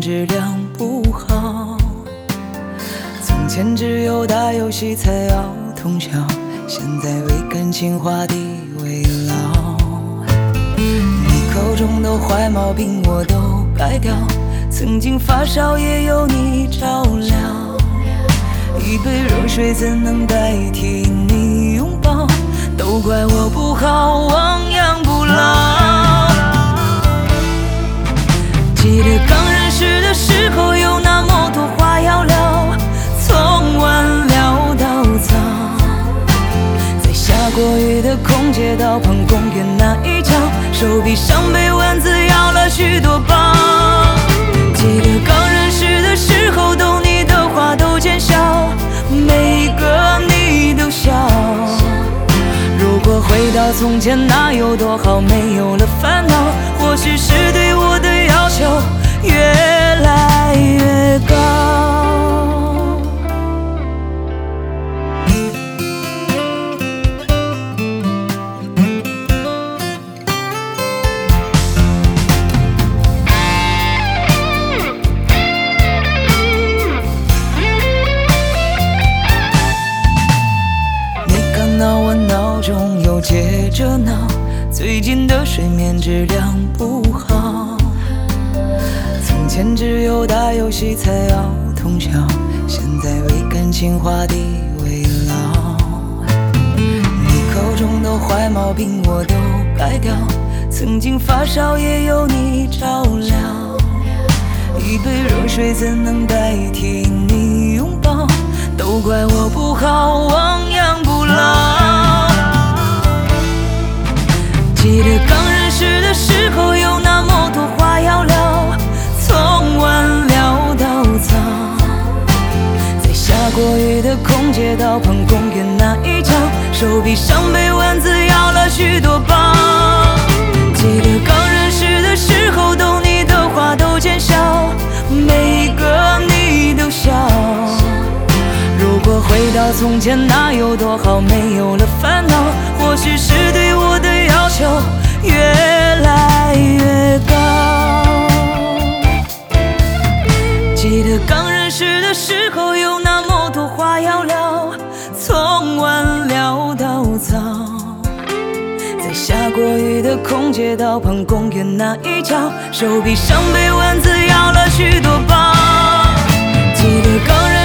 质量不好。从前只有打游戏才要通宵，现在为感情画地为牢。你口中的坏毛病我都改掉，曾经发烧也有你照料。一杯热水怎能代替你拥抱？都怪我不好，亡羊补牢。记得刚认识的时候有那么多话要聊，从晚聊到早，在下过雨的空街道旁公园那一角，手臂上被蚊子咬了许多包。记得刚认识的时候懂你的话都见笑，每个你都笑。如果回到从前那有多好，没有了烦恼，或许是对我的要求越来越高。你看到我闹钟又接着闹，最近的睡眠质量不好。从前只有打游戏才要通宵，现在为感情画地为牢。你口中的坏毛病我都改掉，曾经发烧也有你照料。一杯热水怎能代替你拥抱？都怪我不好，亡羊补牢。记得刚认识的时候有那么多话要聊，从晚聊到早，在下过雨的空街道旁公园那一角，手臂上被蚊子咬了许多包。记得刚认识的时候懂你的话都见笑，每个你都笑。如果回到从前那有多好，没有了烦恼，或许是对我的要求越来越高。记得刚认识的时候有那么多话要聊，从晚聊到早，在下过雨的空街道旁公园那一角，手臂上被蚊子咬了许多包。记得刚认识